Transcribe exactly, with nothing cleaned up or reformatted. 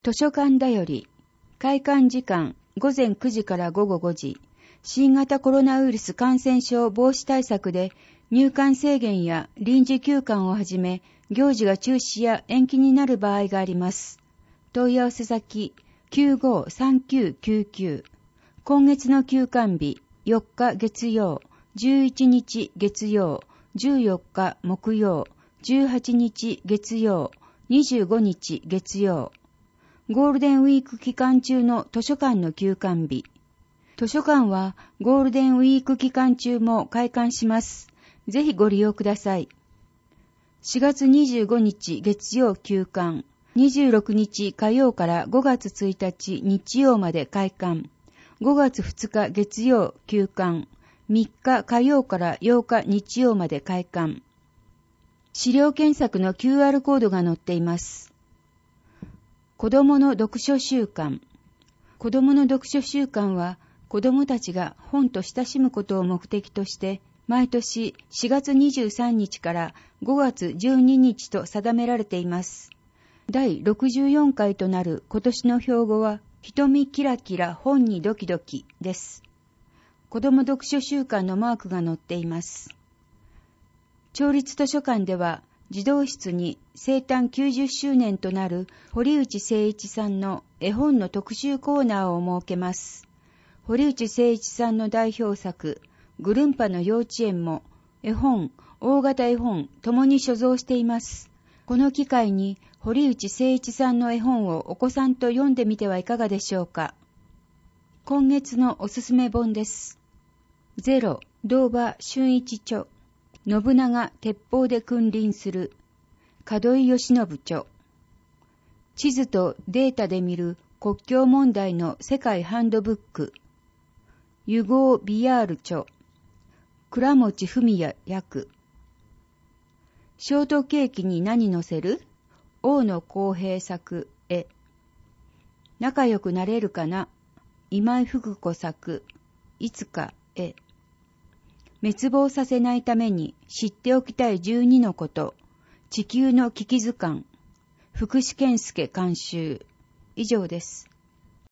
図書館だより、開館時間午前くじから午後ごじ、新型コロナウイルス感染症防止対策で入館制限や臨時休館をはじめ、行事が中止や延期になる場合があります。問い合わせ先 きゅうごーさんきゅうきゅうきゅう。今月の休館日、よっか月曜、じゅういちにち月曜、じゅうよっか木曜、じゅうはちにち月曜、にじゅうごにち月曜。ゴールデンウィーク期間中の図書館の休館日。図書館はゴールデンウィーク期間中も開館します。ぜひご利用ください。しがつにじゅうごにち月曜休館、にじゅうろくにち火曜からごがつついたち日曜まで開館、ごがつふつか月曜休館、みっか火曜からようか日曜まで開館。資料検索の キューアール コードが載っています。子どもの読書週間。子どもの読書週間は、子どもたちが本と親しむことを目的として、毎年しがつにじゅうさんにちからごがつじゅうににちと定められています。だいろくじゅうよんかいとなる今年の標語は、瞳キラキラ本にドキドキです。子ども読書週間のマークが載っています。町立図書館では、児童室に生誕きゅうじゅっしゅうねんとなる堀内誠一さんの絵本の特集コーナーを設けます。堀内誠一さんの代表作、ぐるんぱの幼稚園も絵本、大型絵本ともに所蔵しています。この機会に堀内誠一さんの絵本をお子さんと読んでみてはいかがでしょうか。今月のおすすめ本です。ゼロ、堂場俊一著。信長鉄砲で君臨する。門井義信著。地図とデータで見る国境問題の世界ハンドブック。ユゴー・ビヤール著。倉持文也訳。ショートケーキに何乗せる？大野公平作絵。仲良くなれるかな？今井福子作。いつか絵。滅亡させないために知っておきたいじゅうにのこと。地球の危機図鑑。福士健介監修。以上です。